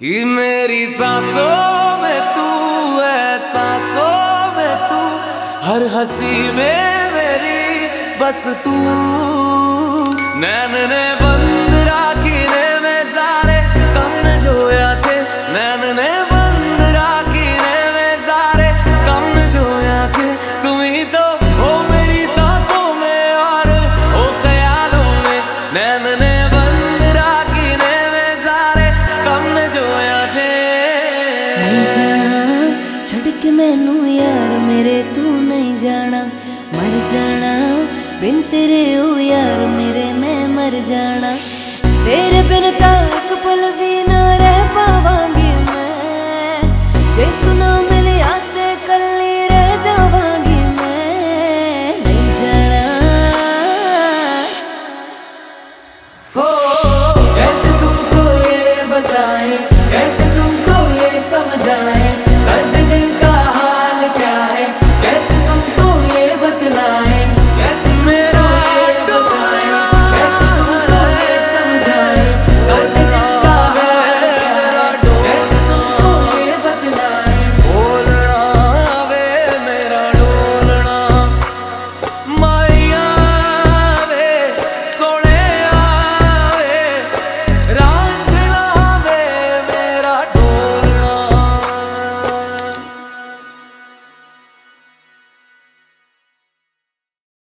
कि मेरी सांसों में तू है, सांसों में तू, हर हंसी में मेरी बस तू। नैन ने बंद राखी ने में सारे तमने जोया छे, नैन ने बंद राखी ने में सारे तमने जोया छे। तुम ही तो हो मेरी सांसों में और ओ ख्यालों में, नैन ने बंद राखी ने में सारे तमने जोया छे। नहीं जाना छड़ के मैनू यार मेरे, तू नहीं जाना मर जाना बिन तेरे ओ यार मेरे, मैं मर जाना। तेरे बिन एक पल भी ना रह पावांगी मैं, जे तू ना मिले आते कल्ली रह जावांगी मैं। नहीं जाना हो कैसे तुमको ये बताएं, कैसे तुमको ये समझाएं।